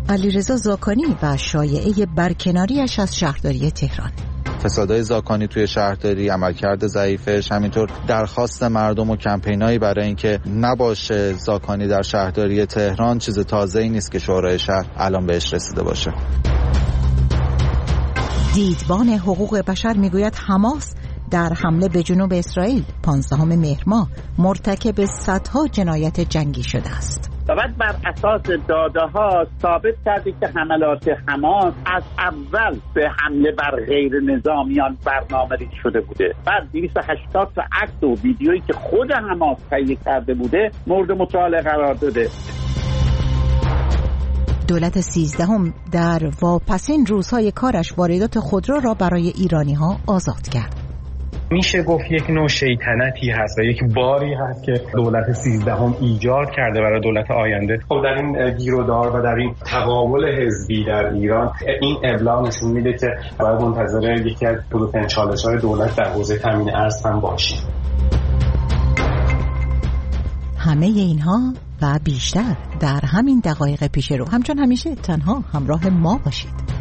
علیرضا زاکانی و شایعه برکناریش از شهرداری تهران. فسادهای زاکانی توی شهرداری، عملکرد ضعیفش، همینطور درخواست مردم و کمپینایی برای اینکه نباشه زاکانی در شهرداری تهران چیز تازه‌ای نیست که شورای شهر الان بهش رسیده باشه. دیدبان حقوق بشر میگوید حماس در حمله به جنوب اسرائیل 15 مهر ماه مرتکب صدها جنایت جنگی شده است. و بعد بر اساس داده‌ها ثابت کرده که حملات حماس از اول به حمله بر غیر نظامیان برنامه‌ریزی شده بوده. بعد 280 تا عکس و ویدیویی که خود حماس تهیه کرده بوده مورد مطالعه قرار داده. دولت 13 در واپسین روزهای کارش واردات خودرو را برای ایرانی‌ها آزاد کرد. میشه گفت یک نوع شیطنتی هست و یک باری هست که دولت 13 ایجاد کرده برای دولت آینده. خب در این گیرودار و در این تقابل حزبی در ایران این ابلاغ نشون میده که باید منتظر یکی از بزرگترین چالش‌های دولت در حوزه تامین ارز هم باشیم. همه اینها و بیشتر در همین دقایق پیش رو. همچون همیشه تنها همراه ما باشید.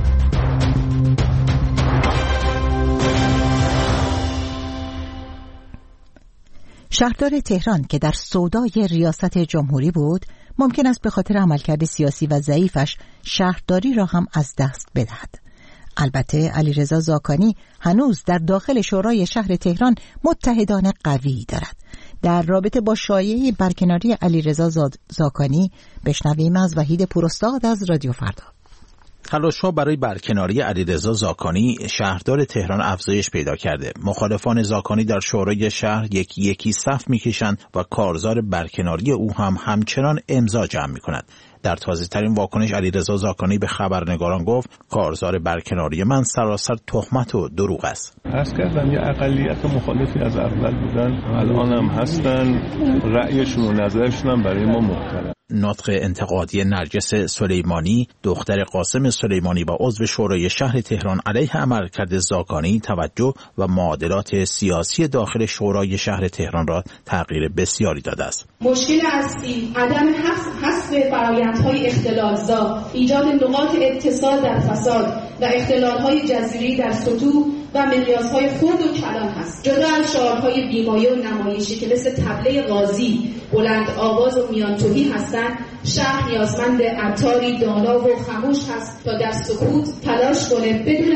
شهردار تهران که در سودای ریاست جمهوری بود، ممکن است به خاطر عملکرد سیاسی و ضعیفش شهرداری را هم از دست بدهد. البته علیرضا زاکانی هنوز در داخل شورای شهر تهران متحدان قوی دارد. در رابطه با شایعه برکناری علیرضا زاکانی بشنویم از وحید پوراستاد از رادیو فردا. تلاش‌ها برای برکناری علیرضا زاکانی شهردار تهران افزایش پیدا کرده. مخالفان زاکانی در شورای شهر یکی صف می‌کشند و کارزار برکناری او هم همچنان امضا جمع می‌کند. در تازه‌ترین واکنش علیرضا زاکانی به خبرنگاران گفت کارزار برکناری من سراسر تهمت و دروغ است. عرض کردم یه اقلیت مخالفی از اول بودن، الان هم هستن، رأیشون و نظرشون هم برای ما محترم. نطق انتقادی نرگس سلیمانی دختر قاسم سلیمانی و عضو شورای شهر تهران علیه عملکرد زاکانی توجه و معادلات سیاسی داخل شورای شهر تهران را تغییر بسیاری داده است. مشکل اصلی عدم حذف فرآیندهای اختلال‌زا، ایجاد نقاط اتصال در فساد و اختلال‌های جذری در سطوح و مقیاس‌های خرد و کلان هست. جدا از شعارهای بیمایه و نمایشی که مثل طبله غازی بلند آواز و میانتویی هستند، شهر نیازمند عطاری دانا و خموش هست تا در سکوت تلاش کنه بدون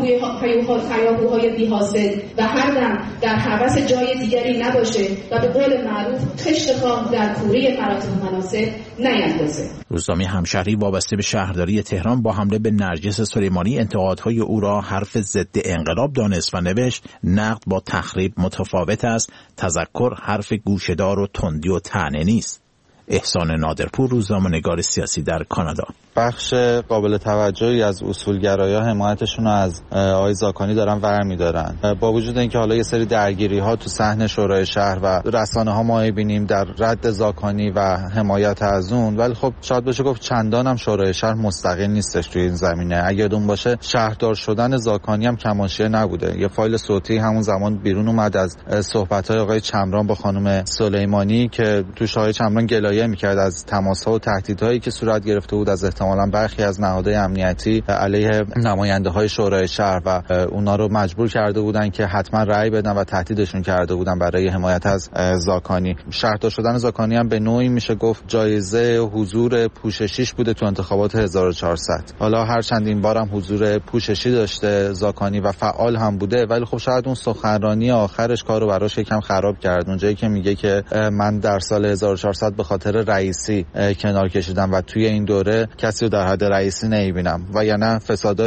هیاهوهای بی‌حاصل و هر دم در هوس جای دیگری نباشه و به قول معروف خشت کام در کوره مراتب مناسب نیندازه. روزنامه همشهری وابسته به شهرداری تهران با حمله به نرگس سلیمانی انتقادهای او را حرف ضد انقلاب دانست و نوشت نقد با تخریب متفاوت است، تذکر حرف گوشه‌دار و تندی و طعنه نیست. احسان نادرپور، روزنامه‌نگار سیاسی در کانادا. بخش قابل توجهی از اصولگرایان حمایتشون رو از آقای زاکانی دارن برمی‌دارن. با وجود اینکه حالا یه سری درگیری‌ها تو صحن شورای شهر و رسانه‌ها ما می‌بینیم در رد زاکانی و حمایت از اون، ولی خب شاید بشه گفت چندان هم شورای شهر مستقل نیستش توی این زمینه. اگه یادتون باشه شهردار شدن زاکانی هم کماشیه نبوده. یه فایل صوتی همون زمان بیرون اومد از صحبت‌های آقای چمران با خانم سلیمانی که توش آقای چمران گلایه می‌کرد از تماس‌ها و تهدیدهایی که صورت گرفته بود از احتمالاً برخی از نهادهای امنیتی علیه نماینده‌های شورای شهر و اونا رو مجبور کرده بودن که حتما رأی بدن و تهدیدشون کرده بودن برای حمایت از زاکانی. شهردار شدن زاکانی هم به نوعی میشه گفت جایزه حضور پوششیش بوده تو انتخابات 1400. حالا هر چند این بارم حضور پوششی داشته زاکانی و فعال هم بوده، ولی خب شاید اون سخنرانی آخرش کارو براش یکم خراب کرد. اونجایی که میگه که من در سال 1400 به خاطر رئیسی کنار کشیدم و توی این دوره کسی رو در حد رئیسی نمیبینم. و یا نه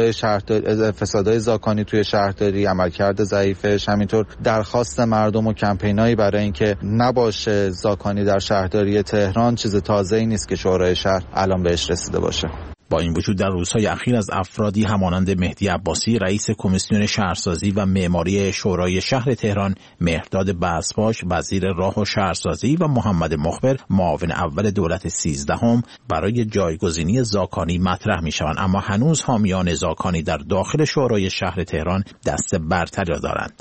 فسادهای زاکانی توی شهرداری، عملکرد ضعیفش، همینطور درخواست مردم و کمپینایی برای اینکه نباشه زاکانی در شهرداری تهران چیز تازه‌ای نیست که شورای شهر الان بهش رسیده باشه. با این وجود در روزهای اخیر از افرادی همانند مهدی عباسی رئیس کمیسیون شهرسازی و معماری شورای شهر تهران، مهرداد بسپاش وزیر راه و شهرسازی و محمد مخبر معاون اول دولت 13 برای جایگزینی زاکانی مطرح می‌شوند، اما هنوز حامیان زاکانی در داخل شورای شهر تهران دست برتری دارند.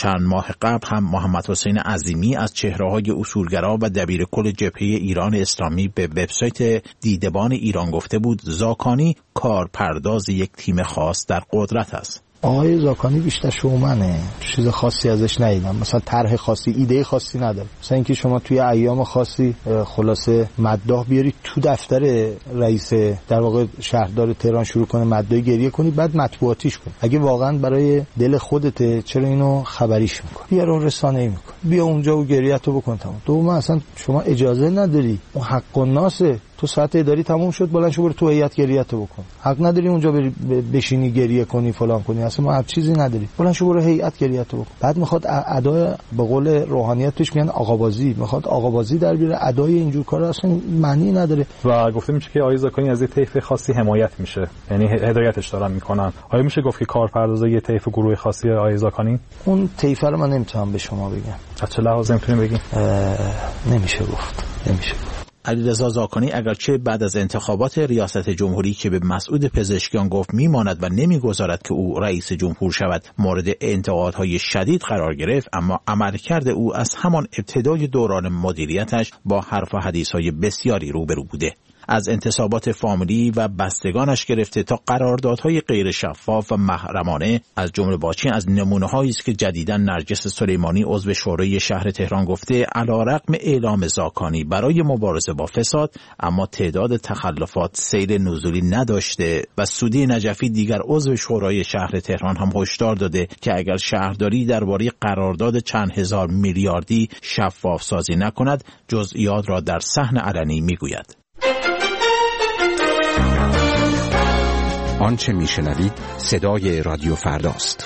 چند ماه قبل هم محمد حسین عظیمی از چهره‌های اصولگرا و دبیرکل جبهه ایران اسلامی به وبسایت دیدبان ایران گفته بود زاکانی کارپرداز یک تیم خاص در قدرت است. آقای زاکانی بیشتر شومنه، چیز خاصی ازش ندیدم، مثلا طرح خاصی، ایده خاصی نداره. مثلا اینکه شما توی ایام خاصی خلاصه مداح بیارید تو دفتر رئیس در واقع شهردار تهران شروع کنه مداح گریه کنی بعد مطبوعاتیش کن. اگه واقعا برای دل خودته چرا اینو خبریش میکنی؟ بیا رو رسانه‌ای میکن، بیا اونجا و گریه‌تو بکن تمام. دوم اصلا شما اجازه نداری، اون حق الناسه. تو ساعت اداری تموم شد بلند شو برو تو هیئت گریه‌تو بکن. حق نداری اونجا بشینی گریه کنی فلان کنی، اصلا ما هر چیزی نداری. بلند شو برو هیئت گریه‌تو بکن. بعد میخواد ادای به قول روحانیت توش میگن آقابازی، میخواد آقابازی در بیاره. ادای اینجور کارا اصلا معنی نداره. و گفته میشه که آقای زاکانی از یه طیف خاصی حمایت میشه، یعنی هدایتش دارن میکنن. آیا میشه گفت که کارپردازای یه طیف گروه خاصی آقای زاکانی؟ اون طیف رو من نمیتونم به شما بگم. از چه لحاظ میتونید بگین؟ نمیشه گفت. علیرضا زاکانی اگرچه بعد از انتخابات ریاست جمهوری که به مسعود پزشکیان گفت میماند و نمیگذارد که او رئیس جمهور شود مورد انتقادهای شدید قرار گرفت، اما عملکرد او از همان ابتدای دوران مدیریتش با حرف و حدیثهای بسیاری روبرو بوده. از انتصابات فامیلی و بستگانش گرفته تا قراردادهای غیر شفاف و محرمانه، از جمله واچین از نمونه‌هایی است که جدیداً نرگس سلیمانی عضو شورای شهر تهران گفته علیرغم اعلام زاکانی برای مبارزه با فساد، اما تعداد تخلفات سیر نزولی نداشته و سودی نجفی دیگر عضو شورای شهر تهران هم هشدار داده که اگر شهرداری درباره قرارداد چند هزار میلیاردی شفاف سازی نکند جزئیات را در صحن علنی میگوید. آنچه میشنوید صدای رادیو فرداست.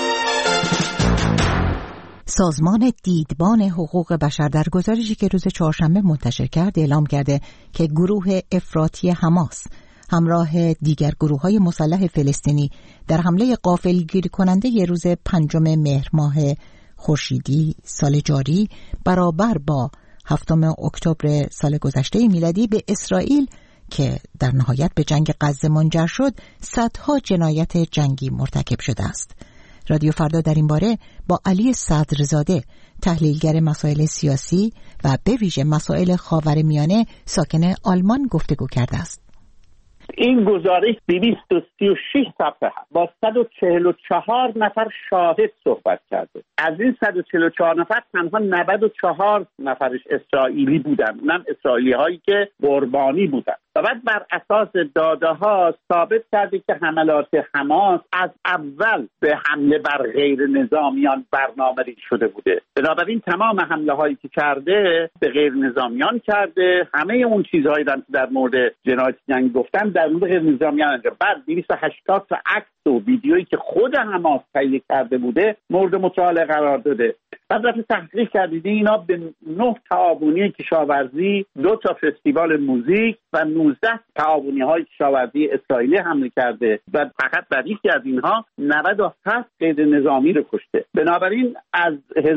سازمان دیدبان حقوق بشر در گزارشی که روز چهارشنبه منتشر کرد اعلام کرده که گروه افراطی حماس همراه دیگر گروه‌های مسلح فلسطینی در حمله غافلگیر کننده روز 5 مهر ماه خورشیدی سال جاری برابر با 7 اکتبر سال گذشته میلادی به اسرائیل که در نهایت به جنگ غزه منجر شد صدها جنایت جنگی مرتکب شده است. رادیو فردا در این باره با علی صدرزاده تحلیلگر مسائل سیاسی و به ویژه مسائل خاورمیانه ساکن آلمان گفتگو کرده است. این گزارش 236 صفحه با 144 نفر شاهد صحبت کرده. از این 144 نفر تنها 94 نفرش اسرائیلی بودن، اونم اسرائیلی هایی که قربانی بودن. و بعد بر اساس داده ها ثابت کرده که حملات حماس از اول به حمله بر غیر نظامیان برنامه‌ریزی شده بوده. بنابراین تمام حمله هایی که کرده به غیر نظامیان کرده. همه اون چیزهایی که در مورد جنایت جنگی گفتن در مورد غیر نظامیان انجام. بعد 280 تا عکس و ویدیویی که خود حماس تهیه کرده بوده مورد مطالعه قرار داده. بعد وقتی تحقیق کردید اینا به 9 تعاونی کشاورزی، 2 تا فستیوال موزیک و 19 تعاونی های کشاورزی اسرائیلی حمله کرده و فقط در یکی از اینها 97 غیر نظامی رو کشته. بنابراین از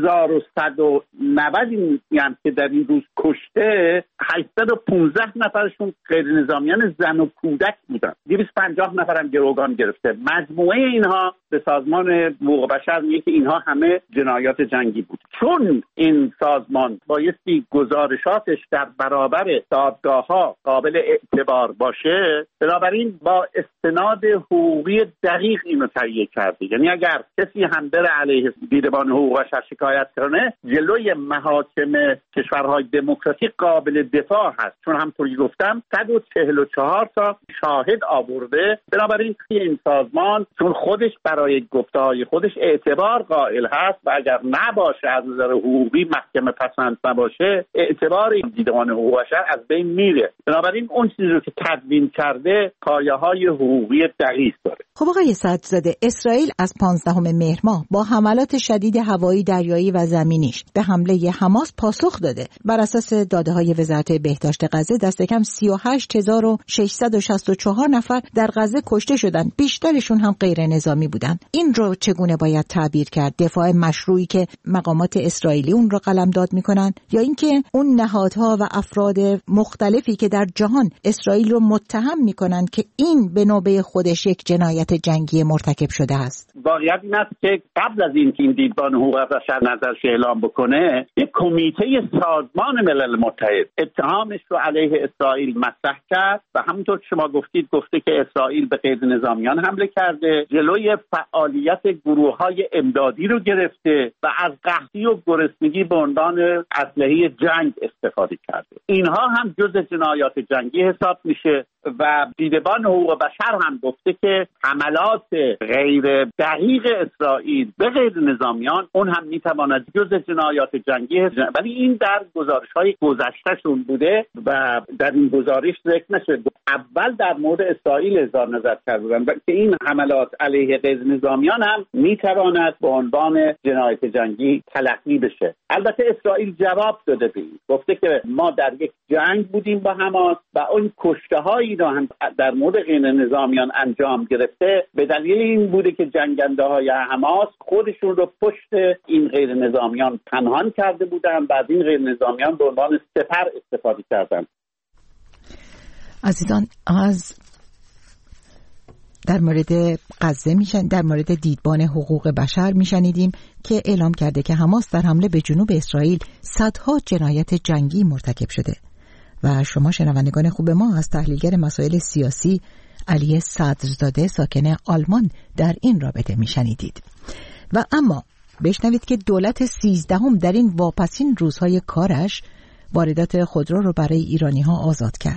1190 یعنی که در این روز کشته 815 نفرشون غیر نظامیان زن و کودک بودن. 250 نفرم گروگان گرفته. مجموعه اینها به سازمان حقوق بشر میگه که اینها همه جنایات جنگی بود. چون این سازمان بایستی گزارشاتش در برابر دادگاه‌ها قابل اعتبار باشه، بنابراین با استناد حقوقی دقیق اینو تهیه کرده. یعنی اگر کسی هم بره علیه دیدبان حقوق بشر شکایت کنه، جلوی محاکم کشورهای دموکراتیک قابل دفاع هست، چون همونطوری گفتم 144 تا شاهد آورده. بنابراین این سازمان چون خودش برای گفته‌های خودش اعتبار قائل هست و اگر نباشه از نظر حقوقی محکمه پسند نباشه، اعتبار این دیدبان حقوق بشر از بین میره. بنابراین اون چیزی رو که تدوین کرده پایه‌های حقوقی دقیق داره. خب آقای صدرزاده، اسرائیل از 15 مهر ماه با حملات شدید هوایی، دریایی و زیرزمینیش به حمله حماس پاسخ داده. بر اساس داده‌های وزارت بهداشت غزه دست کم 38664 نفر در غزه کشته شدند. بیشترشون هم غیر نظامی بودند. این رو چگونه باید تعبیر کرد؟ دفاع مشروعی که مقامات اسرائیلی اون رو قلمداد میکنن، یا اینکه اون نهادها و افراد مختلفی که در جهان اسرائیل رو متهم میکنن که این به نوبه خودش یک جنایت جنگی مرتکب شده است؟ واقعیت این است که قبل از اینکه این دیدبان حقوق بشر نظرش اعلام بکنه، یک کمیته سازمان ملل متحد اتهامش رو علیه اسرائیل مطرح کرد و همونطور که شما گفتید گفته که اسرائیل به غیر نظامیان حمله کرده، جلوی فعالیت گروه‌های امدادی رو گرفته و از قحطی و گرسنگی به عنوان اسلحه جنگ استفاده کرده. اینها هم جزء جنایات جنگی حساب میشه و دیدبان حقوق بشر هم گفته که حملات غیر دقیق اسرائیل به غیر نظامیان اون هم میتواند جزء جنایات جنگی ولی این در گزارش‌های گذشتهشون بوده و در این گزارش ذکر نشده. اول در مورد اسرائیل اظهار نظر کردن که این حملات علیه غیر نظامیان هم میتواند به عنوان جنایت جنگی تلقی بشه. البته اسرائیل جواب داده به این، گفته که ما در یک جنگ بودیم با حماس و اون کشته‌هایی رو هم در مورد غیر نظامیان انجام گرفته به دلیل این بوده که جنگنده‌های حماس خودشون رو پشت این غیر نظامیان پنهان کرده بودن و از این غیر نظامیان به عنوان سپر استفاده کردن. عزیزان، از در مورد غزه در مورد دیدبان حقوق بشر میشنیدیم که اعلام کرده که حماس در حمله به جنوب اسرائیل صدها جنایت جنگی مرتکب شده و شما شنوندگان خوب ما از تحلیلگر مسائل سیاسی علی صدرزاده ساکن آلمان در این رابطه میشنیدید. و اما بشنوید که دولت 13 در این واپسین روزهای کارش واردات خودرو رو برای ایرانی ها آزاد کرد.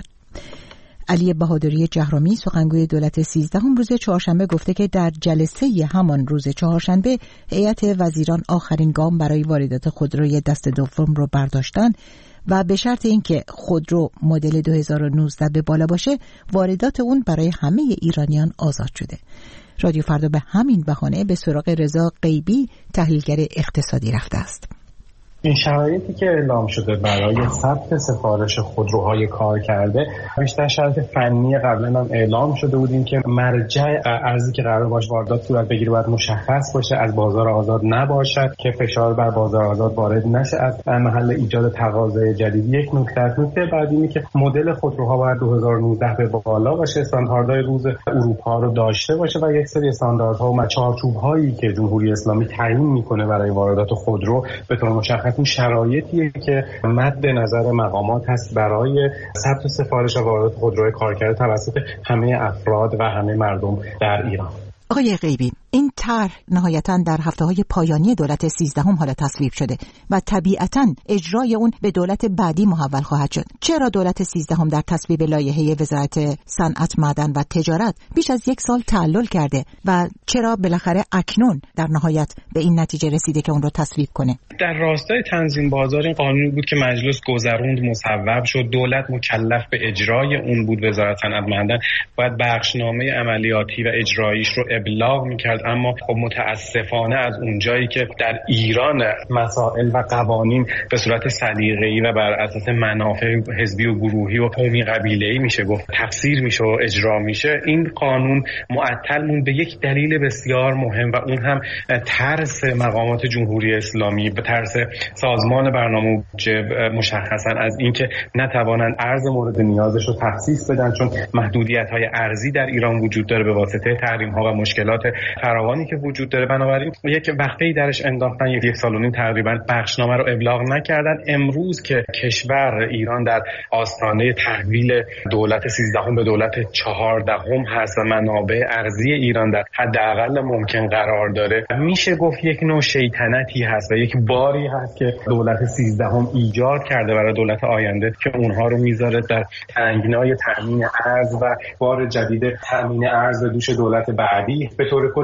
علی بهادری جهرومی سخنگوی دولت 13 روز چهارشنبه گفته که در جلسه همان روز چهارشنبه هیئت وزیران آخرین گام برای واردات خودروی دست دوم رو برداشتن و به شرط اینکه خودرو مدل 2019 به بالا باشه واردات اون برای همه ایرانیان آزاد شده. رادیو فردا به همین بهانه به سراغ رضا غیبی تحلیلگر اقتصادی رفته است. این شرایطی که اعلام شده برای ثبت سفارش خودروهای کار کرده بیشتر شرایط فنی قبلا هم اعلام شده بودیم که مرجع ارزی که قرار باشه واردات صورت بگیره باید مشخص باشه، از بازار آزاد نباشد که فشار بر بازار آزاد وارد نشه از محل ایجاد تقاضای جدید. یک نکته بعد اینه که مدل خودروها باید 2019 به بالا باشه، استانداردهای روز اروپا رو داشته باشه و یک سری استانداردها و چارچوب‌هایی که جمهوری اسلامی تعیین میکنه برای واردات خودرو به طور مشخص این شرایطیه که مد نظر مقامات هست برای ثبت سفارش و واردات خودروی کارکرده توسط همه افراد و همه مردم در ایران. آقای غیبی، این طرح نهایتاً در هفته‌های پایانی دولت 13 حالا تصویب شده و طبیعتاً اجرای اون به دولت بعدی محول خواهد شد. چرا دولت 13 در تصویب لایحه وزارت صنعت، معدن و تجارت بیش از یک سال تعلل کرده و چرا بالاخره اکنون در نهایت به این نتیجه رسیده که اون رو تصویب کنه؟ در راستای تنظیم بازار این قانونی بود که مجلس گذروند، مصوب شد، دولت مکلف به اجرای اون بود. وزارت صنعت معدن باید بخشنامه عملیاتی و اجراییش رو ابلاغ می‌کرد، اما خب متاسفانه از اونجایی که در ایران مسائل و قوانین به صورت سلیقه‌ای و بر اساس منافع حزبی و گروهی و قومی قبیله‌ای میشه گفت تفسیر میشه و اجرا میشه، این قانون معطل موند به یک دلیل بسیار مهم و اون هم ترس مقامات جمهوری اسلامی، به ترس سازمان برنامه بودجه مشخصا از اینکه نتوانند ارز مورد نیازش رو تخصیص بدن، چون محدودیت‌های ارزی در ایران وجود داره به واسطه تحریم‌ها و مشکلات فراوانی که وجود داره. بنابراین یک وقته‌ای درش انداختن، یک سال و نیم تقریبا بخشنامه رو ابلاغ نکردن. امروز که کشور ایران در آستانه تحویل دولت 13 به دولت 14 هست و منابع ارزی ایران در حداقل ممکن قرار داره، میشه گفت یک نوع شیطنتی هست و یک باری هست که دولت 13 ایجاد کرده برای دولت آینده که اونها رو میذاره در تنگنای تامین ارز و بار جدید تامین ارز دوش دولت بعدی. به طور کلی این رو هم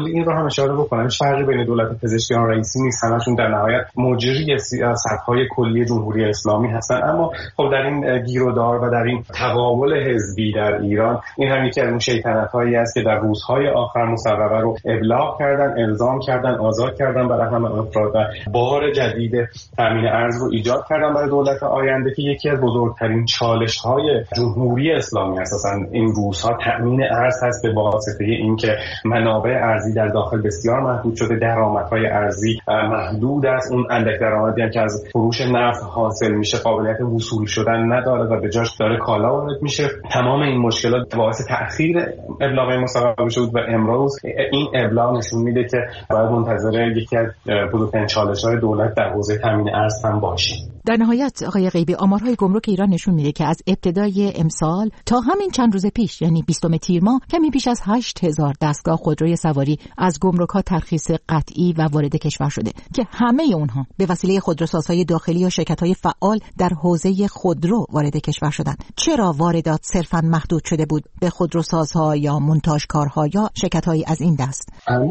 هم اشاره بکنم فرقی بین دولت پزشکیان رئیسی نیست، همشون در نهایت مجری سیاست‌های کلی جمهوری اسلامی هستن. اما خب در این گیرودار و در این تقابل حزبی در ایران، این هم یکی از اون شیطنت‌هایی است که در روزهای آخر مصوبه رو ابلاغ کردن، الزام کردن، آزاد کردن برای همه افراد و بار جدید تامین ارز رو ایجاد کردن برای دولت آینده که یکی از بزرگترین چالش‌های جمهوری اسلامی اساساً این روزها تامین ارز هست، به واسطه اینکه منابع ارزی در داخل بسیار محدود شده، درآمدهای ارزی محدود است، اون اندک درآمدی که از فروش نفت حاصل میشه قابلیت وصول شدن نداره و به جاش داره کالا وارد میشه. تمام این مشکلات باعث تأخیر ابلاغ مصوبه شد و امروز این ابلاغ نشون میده که باید منتظر یکی از بزرگترین چالش‌های دولت در حوزه تامین ارز هم باشیم. در نهایت آقای غیبی، آمارهای گمرک ایران نشون میده که از ابتدای امسال تا همین چند روز پیش، یعنی 20 تیر ماه، کمی بیش از 8000 دستگاه خودروی سواری از گمرک‌ها ترخیص قطعی و وارد کشور شده که همه اونها به وسیله خودروسازهای داخلی یا شرکت‌های فعال در حوزه خودرو وارد کشور شدند. چرا واردات صرفاً محدود شده بود به خودروسازها یا مونتاژکارها یا شرکت‌های از این دست؟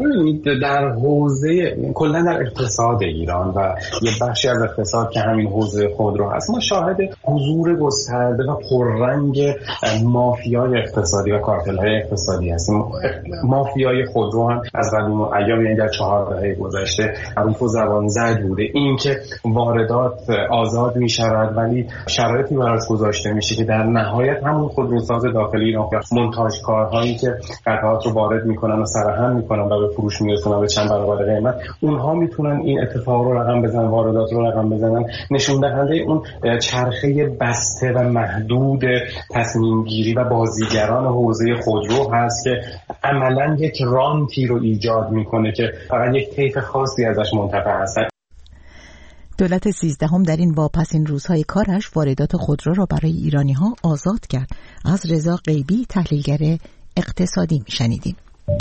در حوزه کلا در اقتصاد ایران و یه بخشی از اقتصاد که همین حوزه خودرو هست، ما شاهد حضور گسترده و پررنگ مافیای اقتصادی و کارتل‌های اقتصادی هستیم. مافیای خودرو هم از قدیم ایام، یعنی در 4 دهه گذشته معروف و زبان زد بوده. این که واردات آزاد می‌شود ولی شرایطی براش گذاشته میشه که در نهایت همون خودروساز داخلی ایران، مونتاژکارهایی که قطعات رو وارد میکنن و سرهم میکنن و به فروش میرسونن به چند برابر قیمت، اونها میتونن این اتفاق رو رقم بزنن، واردات رو رقم بزنن. نشون دهنده اون چرخه بسته و محدود تصمیم گیری و بازیگران حوزه خودرو هست که عملاً یک رانتی رو ایجاد میکنه که فقط یک طیف خاصی ازش منتفع هستن. دولت 13 در این واپسین روزهای کارش واردات خودرو را برای ایرانی‌ها آزاد کرد. از رضا غیبی، تحلیلگر اقتصادی، میشنیدیم.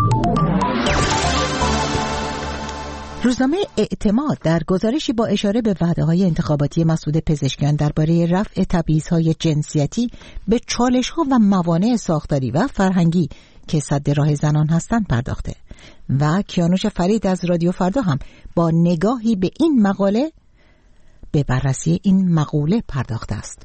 روزنامه اعتماد در گزارشی با اشاره به وعده‌های انتخاباتی مسعود پزشکیان درباره رفع تبعیض‌های جنسیتی به چالش‌ها و موانع ساختاری و فرهنگی که سد راه زنان هستند پرداخته و کیانوش فرید از رادیو فردا هم با نگاهی به این مقاله به بررسی این مقوله پرداخته است.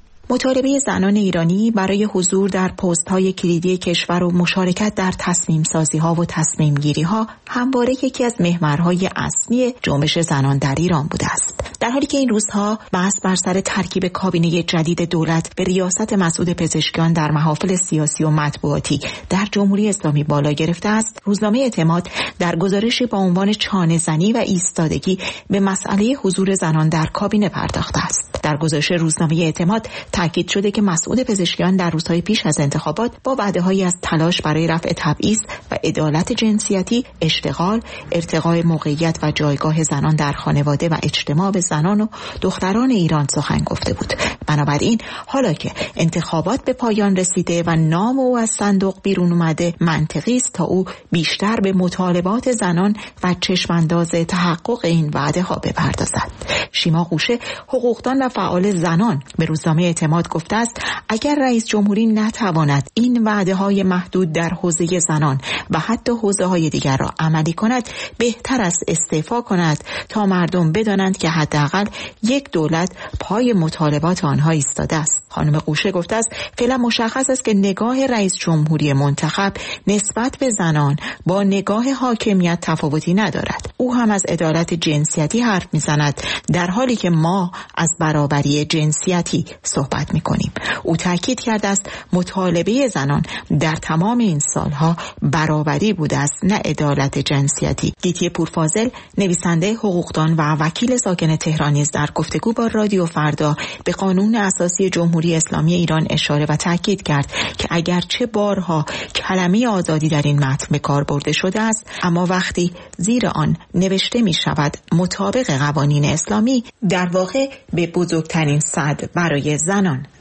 مطالبه زنان ایرانی برای حضور در پست‌های کلیدی کشور و مشارکت در تصمیم‌سازی‌ها و تصمیم‌گیری‌ها همواره یکی از محورهای اصلی جنبش زنان در ایران بوده است. در حالی که این روزها بحث بر سر ترکیب کابینه جدید دولت به ریاست مسعود پزشکیان در محافل سیاسی و مطبوعاتی در جمهوری اسلامی بالا گرفته است، روزنامه اعتماد در گزارشی با عنوان چانه‌زنی و ایستادگی به مسئله حضور زنان در کابینه پرداخته است. در گزارش روزنامه اعتماد تاکید شده که مسعود پزشکیان در روزهای پیش از انتخابات با وعده‌هایی از تلاش برای رفع تبعیض و عدالت جنسیتی، اشتغال، ارتقاء موقعیت و جایگاه زنان در خانواده و اجتماع به زنان و دختران ایران سخن گفته بود. بنابراین حالا که انتخابات به پایان رسیده و نام او از صندوق بیرون اومده، منطقی است تا او بیشتر به مطالبات زنان و چشمانداز تحقق این وعده‌ها بپردازد. شیما قوشه، حقوقدان و فعال زنان، به روزنامه اعتماد گفته است اگر رئیس جمهوری نتواند این وعده‌های محدود در حوزه زنان و حتی حوزه‌های دیگر را عملی کند، بهتر است استعفا کند تا مردم بدانند که حداقل یک دولت پای مطالبات آنها ایستاده است. خانم قوشه گفته است فعلا مشخص است که نگاه رئیس جمهوری منتخب نسبت به زنان با نگاه حاکمیت تفاوتی ندارد. او هم از عدالت جنسیتی حرف می‌زند در حالی که ما از برابری جنسیتی صحبت می‌کنیم. او تاکید کرده است مطالبه زنان در تمام این سالها برابری بوده است، نه عدالت جنسیتی. گیتی پورفاضل، نویسنده، حقوقدان و وکیل ساکن تهران، نیز در گفتگو با رادیو فردا به قانون اساسی جمهوری اسلامی ایران اشاره و تاکید کرد که اگرچه بارها کلمه آزادی در این متن به کار برده شده است، اما وقتی زیر آن نوشته می شود مطابق قوانین اسلامی، در واقع به بزرگترین سد برای زنان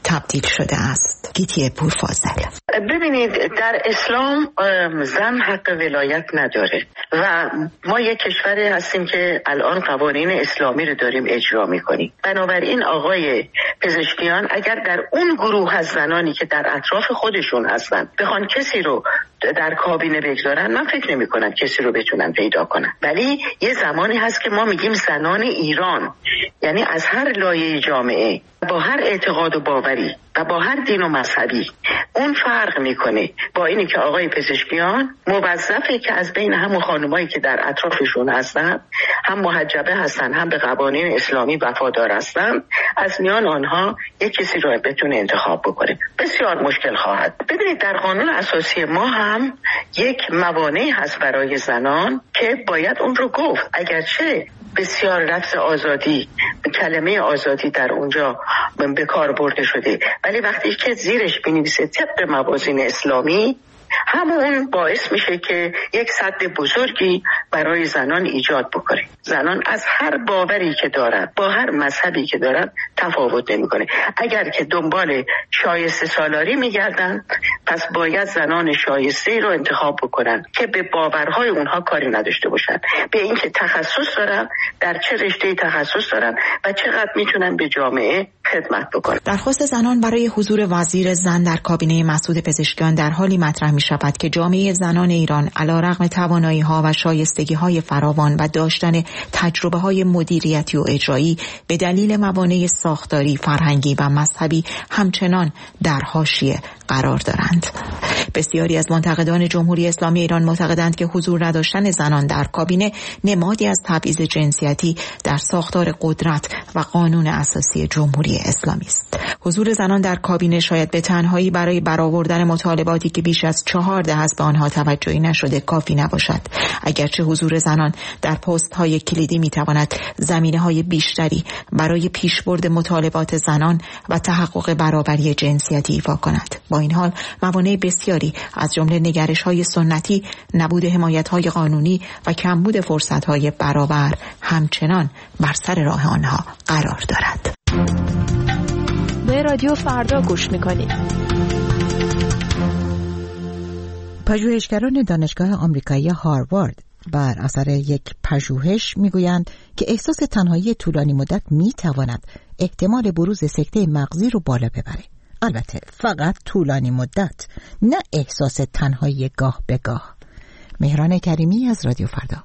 تبدیل شده است. گیتی پورفاضل: ببینید، در اسلام زن حق ولایت نداره و ما یک کشوری هستیم که الان قوانین اسلامی رو داریم اجرا میکنیم. بنابراین آقای پزشکیان اگر در اون گروه از زنانی که در اطراف خودشون هستن بخوان کسی رو در کابینه بگذارن، من فکر نمی کنم کسی رو بتونن پیدا کنن. ولی یه زمانی هست که ما میگیم زنان ایران، یعنی از هر لایه جامعه، با هر اعتقاد و باوری و با هر دین و مذهبی. اون فرق میکنه با اینی که آقای پزشکیان موظفه که از بین همون خانمایی که در اطرافشون هستن، هم محجبه هستن هم به قوانین اسلامی وفادار هستن، از میان آنها یک کسی رو بتونه انتخاب بکنه. بسیار مشکل خواهد. ببینید، در قانون اساسی ما هم یک موانعی هست برای زنان که باید اون رو گفت. اگرچه بسیار لفظ آزادی، کلمه آزادی در اونجا به کار برده شده، ولی وقتی که زیرش بنویسه طبق موازین اسلامی، همون باعث میشه که یک سد بزرگی برای زنان ایجاد بکنه. زنان از هر باوری که دارن، با هر مذهبی که دارن، تفاوت نمیکنه. اگر که دنبال شایسته سالاری میگردن، پس باید زنان شایسته رو انتخاب بکنن که به باورهای اونها کاری نداشته باشن، به اینکه تخصص دارن، در چه رشته تخصص دارن و چقدر میتونن به جامعه خدمت بکنن. درخواست زنان برای حضور وزیر زن در کابینه مسعود پزشکیان در حالی مطرح می شود که جامعه زنان ایران علیرغم توانایی‌ها و شایستگی‌های فراوان و داشتن تجربه‌های مدیریتی و اجرایی، به دلیل موانع ساختاری، فرهنگی و مذهبی همچنان در حاشیه قرار دارند. بسیاری از منتقدان جمهوری اسلامی ایران معتقدند که حضور نداشتن زنان در کابینه نمادی از تبعیض جنسیتی در ساختار قدرت و قانون اساسی جمهوری اسلامی است. حضور زنان در کابینه شاید به تنهایی برای برآوردن مطالباتی که بیش از 4 دهه به آنها توجهی نشده کافی نباشد. اگرچه حضور زنان در پست‌های کلیدی می‌تواند زمینه‌های بیشتری برای پیشبرد مطالبات زنان و تحقق برابری جنسیتی ایفا کند. با این حال موانع بسیاری از جمله نگرش‌های سنتی، نبود حمایت‌های قانونی و کمبود فرصت‌های برابر همچنان بر سر راه آنها قرار دارد. به رادیو فردا گوش می‌کنید. پژوهشگران دانشگاه آمریکایی هاروارد بر اثر یک پژوهش میگویند که احساس تنهایی طولانی مدت میتواند احتمال بروز سکته مغزی رو بالا ببره. البته فقط طولانی مدت، نه احساس تنهایی گاه به گاه. مهران کریمی از رادیو فردا.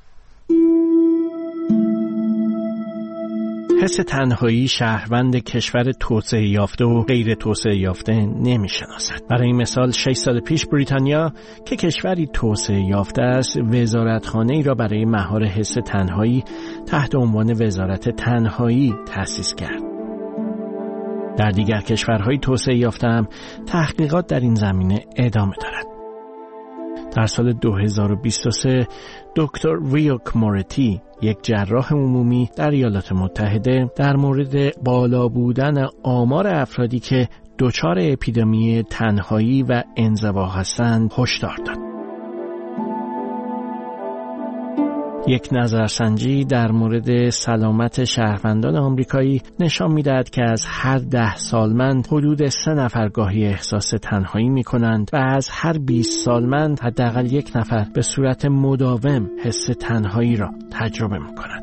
حس تنهایی شهروند کشور توسعه یافته و غیر توسعه یافته نمی‌شناسد. برای مثال 6 سال پیش بریتانیا که کشوری توسعه یافته است، وزارتخانه‌ای را برای مهار حس تنهایی تحت عنوان وزارت تنهایی تأسیس کرد. در دیگر کشورهای توسعه یافته هم تحقیقات در این زمینه ادامه دارد. در سال 2023 دکتر ریوک مورتی، یک جراح عمومی در ایالات متحده، در مورد بالا بودن آمار افرادی که دچار اپیدمی تنهایی و انزوا هستند هشدار داد. یک نظرسنجی در مورد سلامت شهروندان آمریکایی نشان می‌دهد که از هر 10 سالمند حدود 3 نفر گاهی احساس تنهایی می‌کنند و از هر 20 سالمند حداقل 1 نفر به صورت مداوم حس تنهایی را تجربه می‌کنند.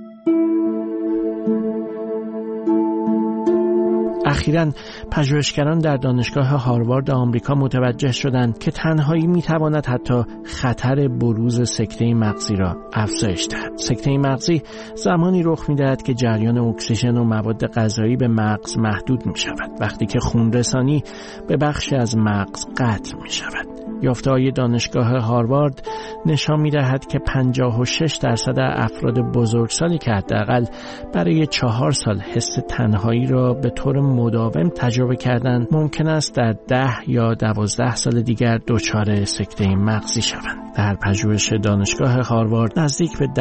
اخیراً پژوهشگران در دانشگاه هاروارد آمریکا متوجه شدند که تنهایی میتواند حتی خطر بروز سکته مغزی را افزایش دهد. سکته مغزی زمانی رخ میدهد که جریان اکسیژن و مواد غذایی به مغز محدود می شود، وقتی که خونرسانی به بخشی از مغز قطع می شود. یافته‌های دانشگاه هاروارد نشان می‌دهد که 56% افراد بزرگسالی که حداقل برای 4 سال حس تنهایی را به طور مداوم تجربه کردند، ممکن است در 10 یا 12 سال دیگر دچار سکته مغزی شوند. در پژوهش دانشگاه هاروارد نزدیک به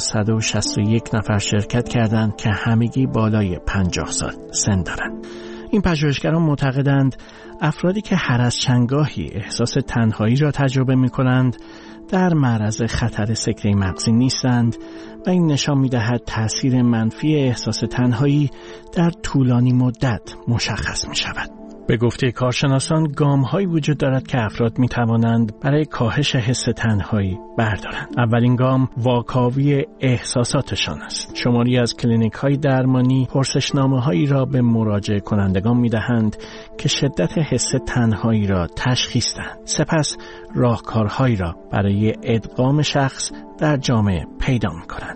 12161 نفر شرکت کردند که همگی بالای 50 سال سن دارند. این پژوهشگران معتقدند افرادی که هر از چندگاهی احساس تنهایی را تجربه می‌کنند در معرض خطر سکته مغزی نیستند و این نشان می‌دهد تأثیر منفی احساس تنهایی در طولانی مدت مشخص می‌شود. به گفته کارشناسان گام‌هایی وجود دارد که افراد می‌توانند برای کاهش حس تنهایی بردارند. اولین گام واکاوی احساساتشان است. شماری از کلینیک‌های درمانی پرسشنامه‌هایی را به مراجع کنندگان می‌دهند که شدت حس تنهایی را تشخیص دهند. سپس راهکارهایی را برای ادغام شخص در جامعه پیدا می‌کنند.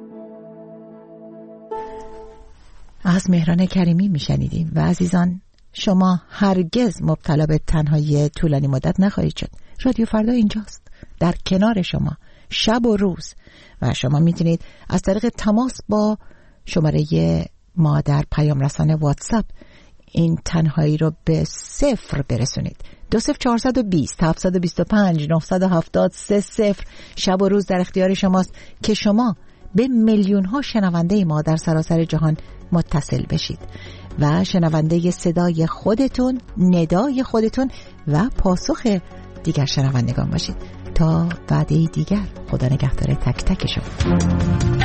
از مهران کریمی می‌شنیدیم و عزیزان شما هرگز مبتلا به تنهایی طولانی مدت نخواهید شد. رادیو فردا اینجاست، در کنار شما شب و روز، و شما میتونید از طریق تماس با شماره ما در پیام رسانه واتساپ این تنهایی رو به 0 برسونید. 20420 725 970 30. شب و روز در اختیار شماست که شما به میلیون ها شنونده ما در سراسر جهان متصل بشید و شنونده صدای خودتون، ندای خودتون و پاسخ دیگر شنوندگان باشید. تا وعده دیگر، خدا نگهدار تک تک شما.